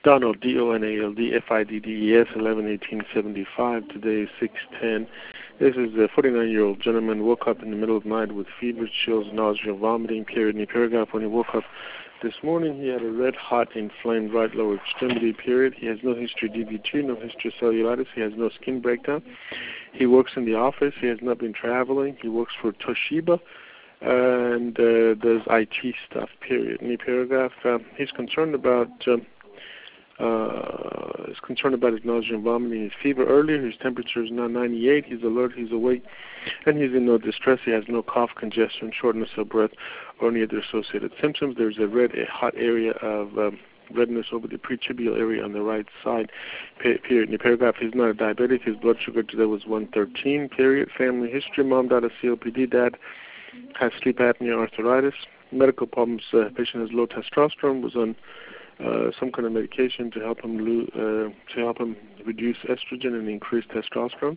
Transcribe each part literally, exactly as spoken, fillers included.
Donald, D O N A L D F I D D E S, eleven eighteen seventy-five. Today is six ten. This is a forty-nine-year-old gentleman woke up in the middle of the night with fever, chills, nausea, vomiting, period. In the paragraph, when he woke up this morning, he had a red-hot, inflamed right lower extremity, period. He has no history of D V T, no history of cellulitis. He has no skin breakdown. He works in the office. He has not been traveling. He works for Toshiba and uh, does I T stuff, period. In the paragraph, uh, he's concerned about... Um, Uh, is concerned about his nausea and vomiting, his fever earlier. His temperature is now ninety-eight. He's alert, he's awake, and he's in no distress. He has no cough, congestion, shortness of breath, or any other associated symptoms. There's a red, a hot area of um, redness over the pretibial area on the right side, period. In the paragraph, he's not a diabetic. His blood sugar today was one thirteen, period. Family history, mom died of C O P D, dad has sleep apnea, arthritis. Medical problems, uh, patient has low testosterone, was on Uh, some kind of medication to help him lo- uh, to help him reduce estrogen and increase testosterone.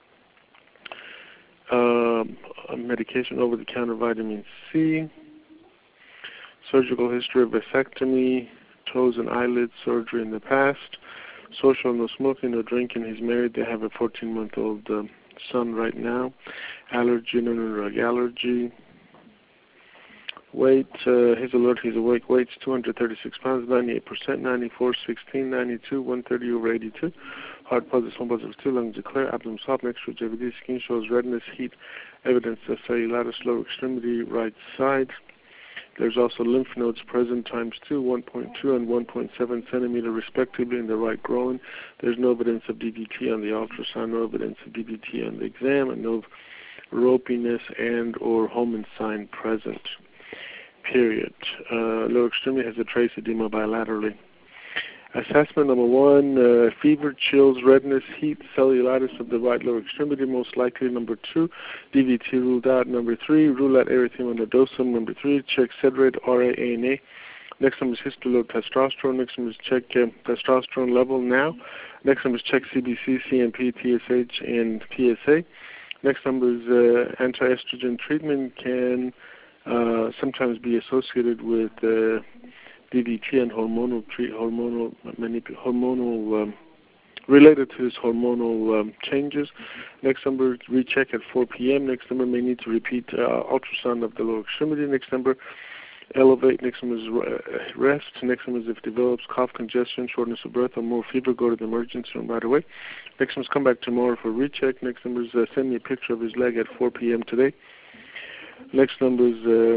Um, a medication over-the-counter vitamin C. Surgical history of vasectomy, toes and eyelids surgery in the past. Social, no smoking, no drinking. He's married. They have a fourteen-month-old um, son right now. Allergy, no drug allergy. Weight, uh, he's alert, he's awake. Weight's two hundred thirty-six pounds, ninety-eight percent, ninety-four, sixteen, ninety-two, one thirty over eighty-two. Heart pulse, one pulse of two, lungs declare, abdomen soft, mixture J V D, skin shows redness, heat, evidence of cellulitis, lower extremity, right side. There's also lymph nodes present times two, one point two and one point seven centimeter respectively in the right groin. There's no evidence of D V T on the ultrasound, no evidence of D V T on the exam, and no ropiness and or Homan sign present. Period. Uh, lower extremity has a trace edema bilaterally. Assessment number one, uh, fever, chills, redness, heat, cellulitis of the right lower extremity, most likely. Number two, D V T ruled out. Number three, rule out erythema nodosum. Number three, check SEDRATE, R A, A N A. Next one is histologue testosterone. Next one is check uh, testosterone level now. Next one is check C B C, C M P, T S H, and P S A. Next number is uh, anti-estrogen treatment can Uh, sometimes be associated with uh, D V T and hormonal treat, hormonal manip- hormonal um, related to his hormonal um, changes. Next number, recheck at four p.m. Next number may need to repeat uh, ultrasound of the lower extremity. Next number, elevate. Next number is rest. Next number is if develops cough, congestion, shortness of breath, or more fever, go to the emergency room right away. Next number is come back tomorrow for recheck. Next number is uh, send me a picture of his leg at four p.m. today. Next number is uh,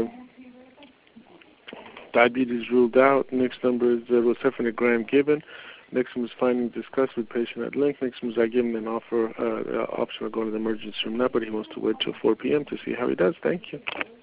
diabetes ruled out. Next number is uh, rocephalgram given. Next one is finding discussed with patient at length. Next one is I give him an offer, uh, uh, option of going to the emergency room now, but he wants to wait till four p.m. to see how he does. Thank you.